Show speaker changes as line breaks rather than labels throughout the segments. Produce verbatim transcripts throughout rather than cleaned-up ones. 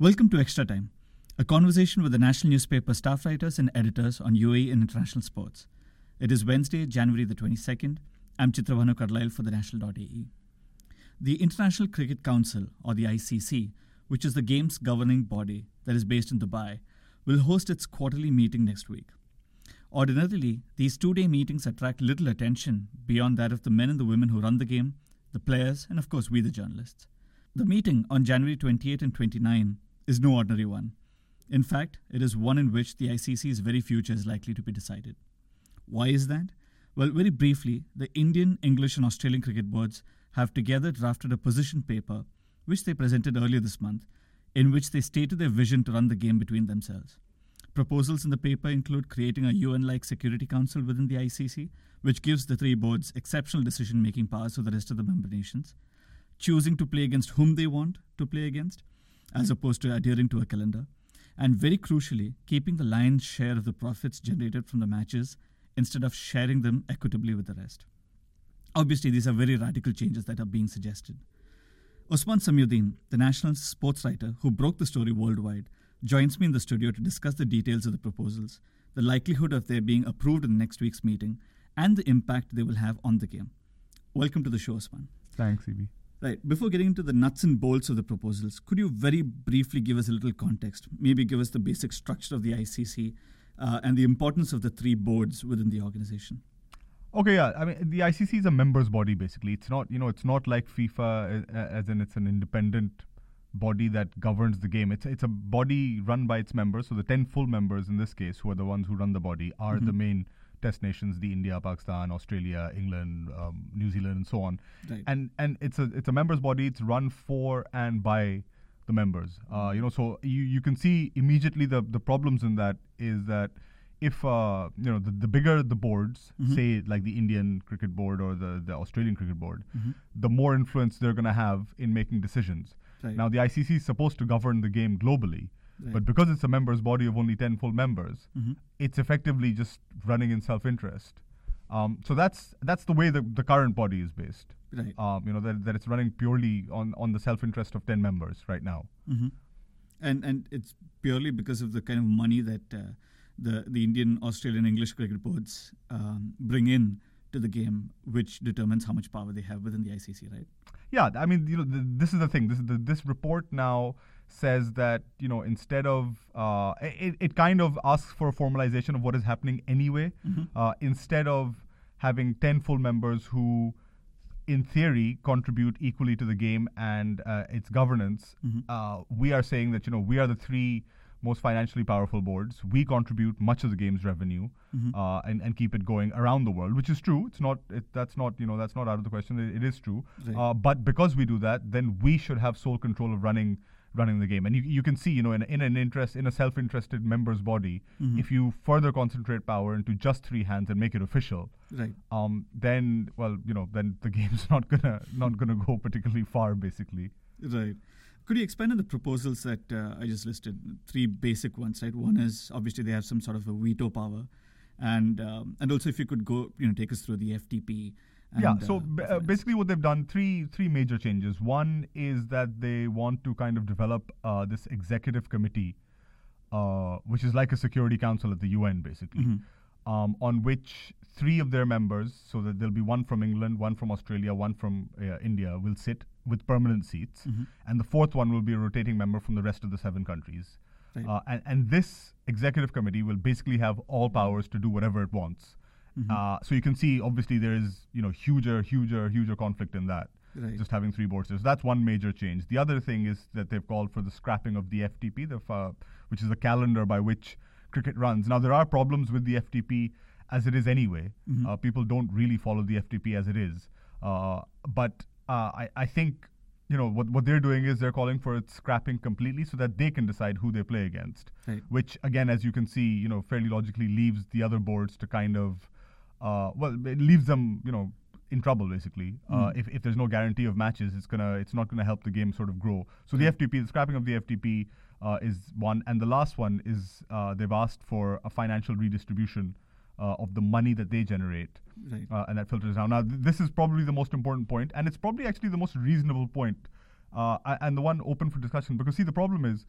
Welcome to Extra Time, a conversation with the national newspaper staff writers and editors on U A E and international sports. It is Wednesday, January the twenty-second. I'm Chitravanu Kadlail for the national dot A E. The International Cricket Council, or the I C C, which is the game's governing body that is based in Dubai, will host its quarterly meeting next week. Ordinarily, these two-day meetings attract little attention beyond that of the men and the women who run the game, the players, and of course we the journalists. The meeting on January twenty-eighth and twenty-ninth is no ordinary one. In fact, it is one in which the I C C's very future is likely to be decided. Why is that? Well, very briefly, the Indian, English and Australian cricket boards have together drafted a position paper, which they presented earlier this month, in which they stated their vision to run the game between themselves. Proposals in the paper include creating a U N-like Security Council within the I C C, which gives the three boards exceptional decision-making powers to the rest of the member nations, choosing to play against whom they want to play against, as opposed to adhering to a calendar, and very crucially, keeping the lion's share of the profits generated from the matches instead of sharing them equitably with the rest. Obviously, these are very radical changes that are being suggested. Usman Samiuddin, the national sports writer who broke the story worldwide, joins me in the studio to discuss the details of the proposals, the likelihood of their being approved in next week's meeting, and the impact they will have on the game. Welcome to the show, Usman.
Thanks, E B.
Right. Before getting into the nuts and bolts of the proposals, could you very briefly give us a little context? Maybe give us the basic structure of the I C C uh, and the importance of the three boards within the organization.
Okay, yeah. I mean, the I C C is a members body, basically. It's not, you know, it's not like FIFA, uh, as in it's an independent body that governs the game. It's it's a body run by its members. So the ten full members in this case, who are the ones who run the body, are mm-hmm. the main test nations: the India, Pakistan, Australia, England, um, New Zealand, and so on.
Right.
And and it's a it's a members body. It's run for and by the members. Uh, you know, so you, you can see immediately the the problems in that is that if uh, you know the, the bigger the boards, mm-hmm. say like the Indian Cricket Board or the, the Australian Cricket Board, mm-hmm. the more influence they're going to have in making decisions.
Right.
Now the I C C is supposed to govern the game globally.
Right.
But because it's a members body of only ten full members,
mm-hmm.
it's effectively just running in self-interest. Um, so that's that's the way the, the current body is based.
Right.
Um, you know that, that it's running purely on, on the self-interest of ten members right now.
Mm-hmm. And and it's purely because of the kind of money that uh, the the Indian, Australian, English cricket boards um, bring in to the game, which determines how much power they have within the I C C, right?
Yeah, I mean, you know, th- this is the thing. This is the, this report now says that, you know, instead of uh, it, it kind of asks for a formalization of what is happening anyway.
Mm-hmm.
Uh, instead of having ten full members who, in theory, contribute equally to the game and uh, its governance,
mm-hmm.
uh, we are saying that, you know, we are the three most financially powerful boards. We contribute much of the game's revenue
mm-hmm.
uh, and, and keep it going around the world, which is true. It's not, it, that's not, you know, that's not out of the question. It, it is true.
Right.
Uh, but because we do that, then we should have sole control of running running the game. And you you can see, you know, in, in an interest, in a self-interested members body,
mm-hmm.
if you further concentrate power into just three hands and make it official,
right.
um, then, well, you know, then the game's not gonna not gonna go particularly far, basically.
Right. Could you expand on the proposals that uh, I just listed? Three basic ones, right? One is obviously they have some sort of a veto power, and um, and also if you could go, you know, take us through the F T P. And,
yeah. So
uh,
b- uh, basically, what they've done three three major changes. One is that they want to kind of develop uh, this executive committee, uh, which is like a Security Council at the U N, basically,
mm-hmm.
um, on which three of their members, so that there'll be one from England, one from Australia, one from uh, India, will sit with permanent seats,
mm-hmm.
and the fourth one will be a rotating member from the rest of the seven countries.
Right.
Uh, and, and this executive committee will basically have all powers to do whatever it wants.
Mm-hmm.
Uh, so you can see, obviously, there is, you know, huger, huger, huger conflict in that.
Right.
Just having three boards. So that's one major change. The other thing is that they've called for the scrapping of the F T P, the uh, which is the calendar by which cricket runs. Now, there are problems with the F T P as it is anyway.
Mm-hmm.
Uh, people don't really follow the F T P as it is. Uh, but uh, I, I think, you know, what, what they're doing is they're calling for its scrapping completely so that they can decide who they play against.
Right.
Which, again, as you can see, you know, fairly logically leaves the other boards to kind of, uh, well, it leaves them, you know, in trouble basically.
Mm.
Uh, if, if there's no guarantee of matches, it's gonna it's not gonna help the game sort of grow. So
Mm.
the F T P, the scrapping of the F T P uh, is one, and the last one is uh, they've asked for a financial redistribution uh, of the money that they generate,
Right.
uh, and that filters down. Now th- this is probably the most important point, and it's probably actually the most reasonable point, uh, a- and the one open for discussion. Because see, the problem is,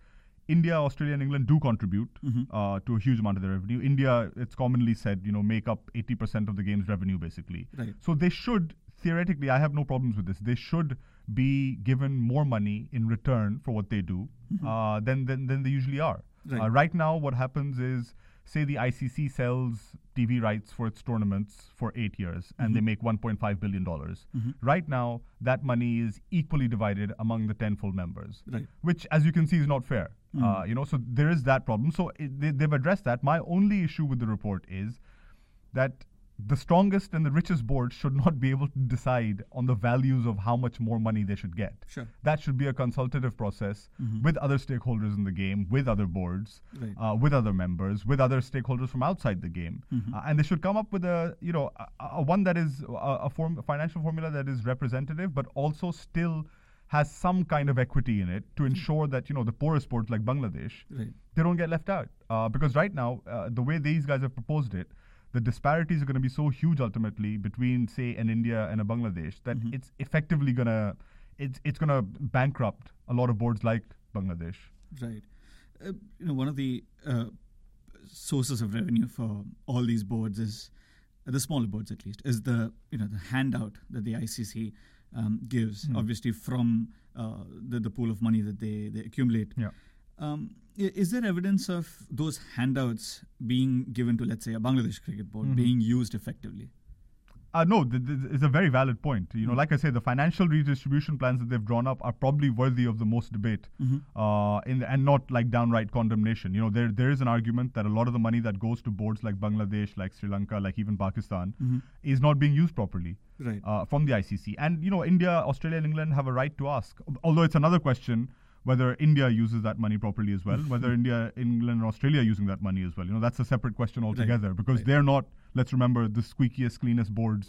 India, Australia, and England do contribute
Mm-hmm.
uh, to a huge amount of their revenue. India, it's commonly said, you know, make up eighty percent of the game's revenue, basically.
Right.
So they should, theoretically, I have no problems with this. They should be given more money in return for what they do
Mm-hmm.
uh, than, than than they usually are.
Right.
Uh, right now, what happens is, say the I C C sells T V rights for its tournaments for eight years, and
Mm-hmm.
they make one point five billion dollars.
Mhm.
Right now, that money is equally divided among the ten full members,
Right.
which, as you can see, is not fair.
Mm.
Uh, you know, so there is that problem. So it, they, they've addressed that. My only issue with the report is that the strongest and the richest boards should not be able to decide on the values of how much more money they should get.
Sure.
That should be a consultative process
Mhm.
with other stakeholders in the game, with other boards,
Right.
uh, with other members, with other stakeholders from outside the game,
Mhm.
uh, and they should come up with a, you know, a, a one that is a, a form, a financial formula that is representative, but also still has some kind of equity in it to ensure that, you know, the poorest boards like Bangladesh,
Right.
they don't get left out. Uh, because right now, uh, the way these guys have proposed it, the disparities are going to be so huge ultimately between, say, an India and a Bangladesh that
Mhm.
it's effectively going to, it's it's going to bankrupt a lot of boards like Bangladesh.
Right. Uh, you know, one of the uh, sources of revenue for all these boards is uh, the smaller boards, at least, is the you know the handout that the I C C um, gives,
Mm.
obviously from uh, the the pool of money that they they accumulate.
Yeah.
Um, i- is there evidence of those handouts being given to, let's say, a Bangladesh cricket board
Mhm.
being used effectively?
Uh, no, th- th- it's a very valid point. You know,
Mm.
like I say, the financial redistribution plans that they've drawn up are probably worthy of the most debate,
Mm-hmm.
uh, in the, and not like downright condemnation. You know, there there is an argument that a lot of the money that goes to boards like Bangladesh, like Sri Lanka, like even Pakistan,
Mm-hmm.
is not being used properly
Right.
uh, from the I C C. And you know, India, Australia, and England have a right to ask. Although it's another question whether India uses that money properly as well, whether India, England, and Australia are using that money as well. You know, that's a separate question altogether because
right.
they're not. Let's remember the squeakiest, cleanest boards.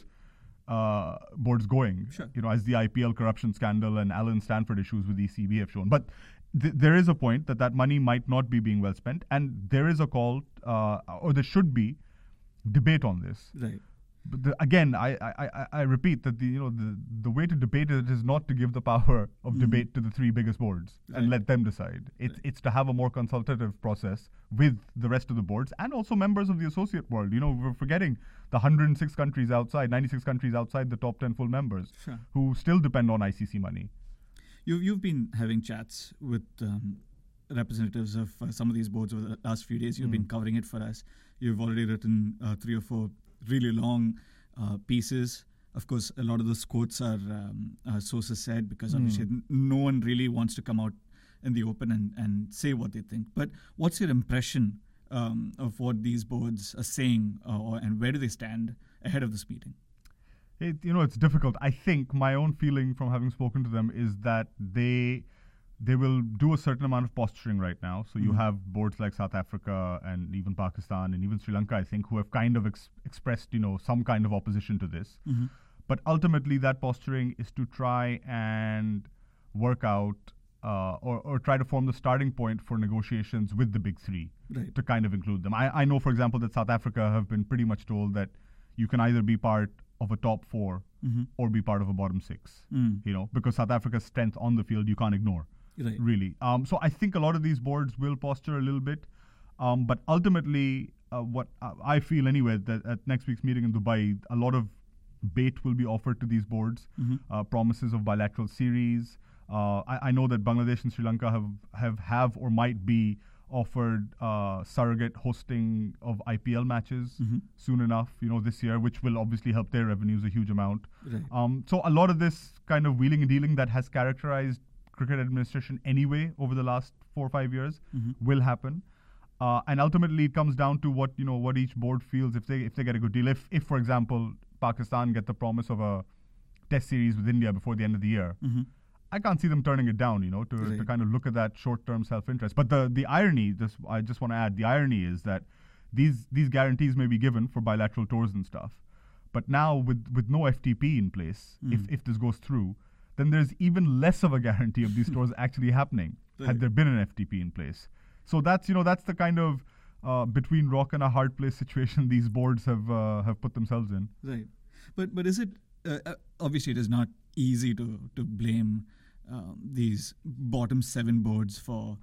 Uh, boards going,
Sure.
you know, as the I P L corruption scandal and Alan Stanford issues with E C B have shown. But th- there is a point that that money might not be being well spent, and there is a call, uh, or there should be, debate on this.
Right.
But the, again, I, I, I, I repeat that the you know the, the way to debate it is not to give the power of
Mhm.
debate to the three biggest boards
Right.
and let them decide. It's
Right.
it's to have a more consultative process with the rest of the boards and also members of the associate world. You know, we're forgetting the one hundred six countries outside, ninety-six countries outside the top ten full members
Sure.
who still depend on I C C money.
You've, you've been having chats with um, representatives of uh, some of these boards over the last few days. You've
Mm.
been covering it for us. You've already written uh, three or four really long uh, pieces. Of course, a lot of those quotes are um, uh, sources said because
Mm.
obviously n- no one really wants to come out in the open and, and say what they think. But what's your impression um, of what these boards are saying uh, or, and where do they stand ahead of this meeting?
It, you know, it's difficult. I think my own feeling from having spoken to them is that they they will do a certain amount of posturing right now. So you
Mhm.
have boards like South Africa and even Pakistan and even Sri Lanka, I think, who have kind of ex- expressed, you know, some kind of opposition to this.
Mm-hmm.
But ultimately, that posturing is to try and work out uh, or, or try to form the starting point for negotiations with the big three
Right.
to kind of include them. I, I know, for example, that South Africa have been pretty much told that you can either be part of a top four
Mm-hmm.
or be part of a bottom six,
Mm.
you know, because South Africa's strength on the field you can't ignore,
Right.
really. Um, so I think a lot of these boards will posture a little bit, um, but ultimately, uh, what uh, I feel anyway, that at next week's meeting in Dubai, a lot of bait will be offered to these boards,
Mm-hmm.
uh, promises of bilateral series. Uh, I, I know that Bangladesh and Sri Lanka have, have, have or might be offered uh, surrogate hosting of I P L matches
Mm-hmm.
soon enough, you know, this year, which will obviously help their revenues a huge amount.
Right.
Um, so a lot of this kind of wheeling and dealing that has characterized cricket administration anyway over the last four or five years
Mm-hmm.
will happen. Uh, and ultimately, it comes down to what you know what each board feels if they if they get a good deal. If if for example Pakistan get the promise of a Test series with India before the end of the year,
Mm-hmm.
I can't see them turning it down. You know, to, to
Right.
kind of look at that short-term self-interest. But the the irony, this I just want to add, the irony is that these these guarantees may be given for bilateral tours and stuff, but now with with no F T P in place, if
Mm.
if this goes through, then there's even less of a guarantee of these tours actually happening
Right.
had there been an F T P in place. So that's you know that's the kind of uh, between rock and a hard place situation these boards have uh, have put themselves in.
Right, but but is it uh, uh, obviously it is not easy to to blame um, these bottom seven boards for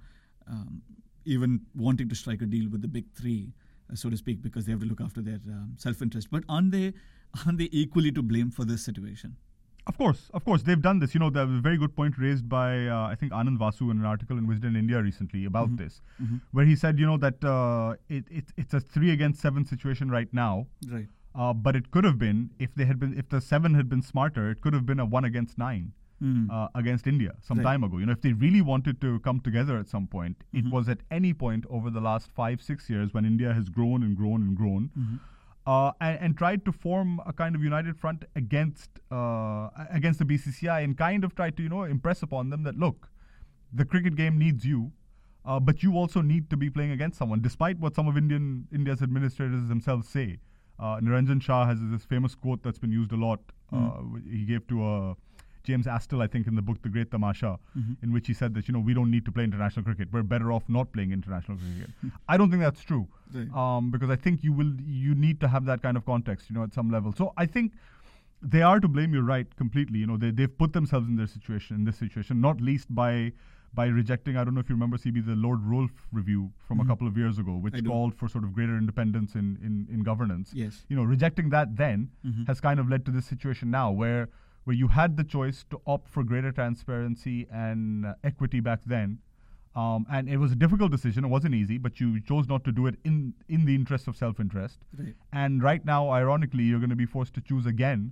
um, even wanting to strike a deal with the big three, uh, so to speak, because they have to look after their um, self-interest. But aren't they, aren't they equally to blame for this situation?
Of course, of course, they've done this. You know, there was a very good point raised by, uh, I think, Anand Vasu in an article in Wisden India recently about
Mm-hmm.
this,
Mm-hmm.
where he said, you know, that uh, it, it it's a three against seven situation right now.
Right.
Uh, but it could have been, if they had been, if the seven had been smarter, it could have been a one against nine
Mm.
uh, against India some
Right.
time ago. You know, if they really wanted to come together at some point,
Mhm.
it was at any point over the last five, six years when India has grown and grown and grown.
Mhm.
Uh, and, and tried to form a kind of united front against uh, against the B C C I, and kind of tried to, you know, impress upon them that, look, the cricket game needs you, uh, but you also need to be playing against someone, despite what some of Indian India's administrators themselves say. Uh, Niranjan Shah has this famous quote that's been used a lot. Uh,
Mm.
He gave to uh, James Astle, I think, in the book The Great Tamasha,
Mhm.
in which he said that, you know, we don't need to play international cricket. We're better off not playing international cricket. I don't think that's true.
Right.
Um, because I think you will you need to have that kind of context, you know, at some level. So I think they are to blame. You're right, completely. You know, they they've put themselves in their situation, in this situation, not least by by rejecting. I don't know if you remember, C B, the Lord Rolfe review from
Mhm.
a couple of years ago, which
I do.
called for sort of greater independence in in, in governance.
Yes.
You know, rejecting that then
Mhm.
has kind of led to this situation now, where where you had the choice to opt for greater transparency and uh, equity back then. Um, and it was a difficult decision. It wasn't easy, but you chose not to do it in, in the interest of self-interest.
Right.
And right now, ironically, you're going to be forced to choose again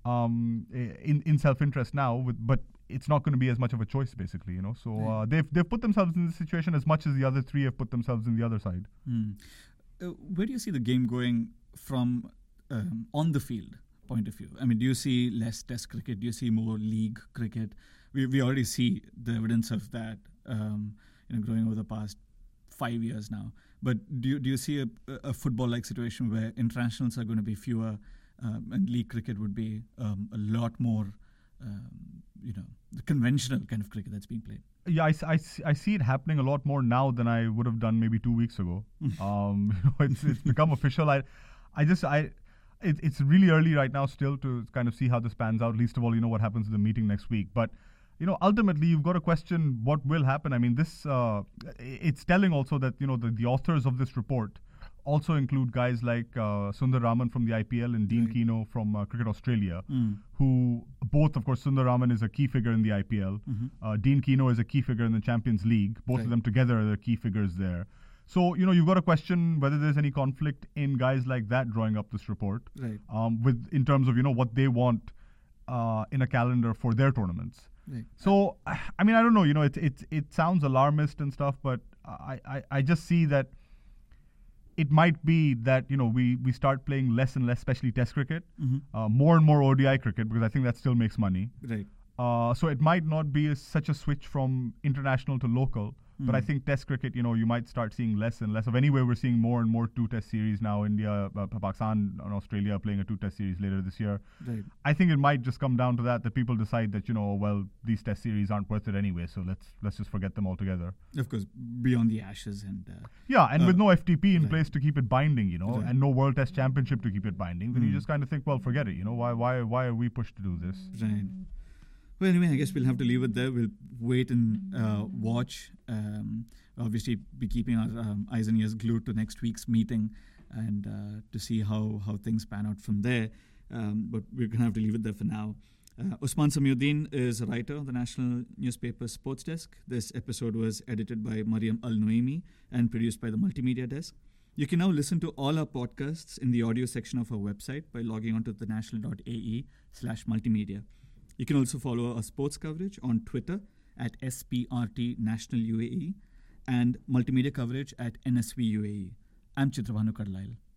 um, in, in self-interest now, with, but it's not going to be as much of a choice, basically, you know. So
Right.
uh, they've, they've put themselves in this situation as much as the other three have put themselves in the other side.
Mm. Uh, where do you see the game going from um, on the field point of view? I mean, do you see less Test cricket? Do you see more league cricket? We we already see the evidence of that, um, you know, growing over the past five years now. But do you, do you see a, a football-like situation where internationals are going to be fewer, um, and league cricket would be um, a lot more, um, you know, the conventional kind of cricket that's being played?
Yeah, I, s- I s- I see it happening a lot more now than I would have done maybe two weeks ago. um, you know, it's it's become official. I, I just I, it, it's really early right now still to kind of see how this pans out. Least of all, you know what happens in the meeting next week. But you know, ultimately, you've got to question what will happen. I mean, this uh, it's telling also that, you know, the, the authors of this report also include guys like uh, Sundar Raman from the I P L and Dean
Right.
Keno from uh, Cricket Australia,
Mm.
who both, of course, Sundar Raman is a key figure in the I P L.
Mhm.
Uh, Dean Keno is a key figure in the Champions League. Both
Right.
of them together are the key figures there. So, you know, you've got to question whether there's any conflict in guys like that drawing up this report,
Right.
um, with in terms of, you know, what they want uh, in a calendar for their tournaments.
Right.
So, I mean, I don't know, you know, it, it, it sounds alarmist and stuff, but I, I, I just see that it might be that, you know, we, we start playing less and less, especially Test cricket,
Mhm.
uh, more and more O D I cricket, because I think that still makes money.
Right.
Uh, so it might not be a, such a switch from international to local, but I
Mm.
think Test cricket, you know, you might start seeing less and less of. Anyway, we're seeing more and more two-Test series now. India, uh, Pakistan, and Australia are playing a two-Test series later this year.
Right.
I think it might just come down to that, that people decide that, you know, well, these Test series aren't worth it anyway, so let's let's just forget them altogether.
Of course, beyond the Ashes and uh,
Yeah, and
Uh,
with no F T P in
right.
place to keep it binding, you know,
Right.
and no World Test Championship to keep it binding, then you
Mm.
just kind of think, well, forget it, you know, why why why are we pushed to do this?
right. Well, anyway, I guess we'll have to leave it there. We'll wait and uh, watch. Um, obviously, be keeping our um, eyes and ears glued to next week's meeting and uh, to see how, how things pan out from there. Um, but we're going to have to leave it there for now. Uh, Usman Samiuddin is a writer of the national newspaper Sports Desk. This episode was edited by Mariam Al-Noemi and produced by the Multimedia Desk. You can now listen to all our podcasts in the audio section of our website by logging on to thenational.ae slash multimedia. You can also follow our sports coverage on Twitter at S P R T National U A E and multimedia coverage at N S V U A E. I'm Chitrabhanu Kadlail.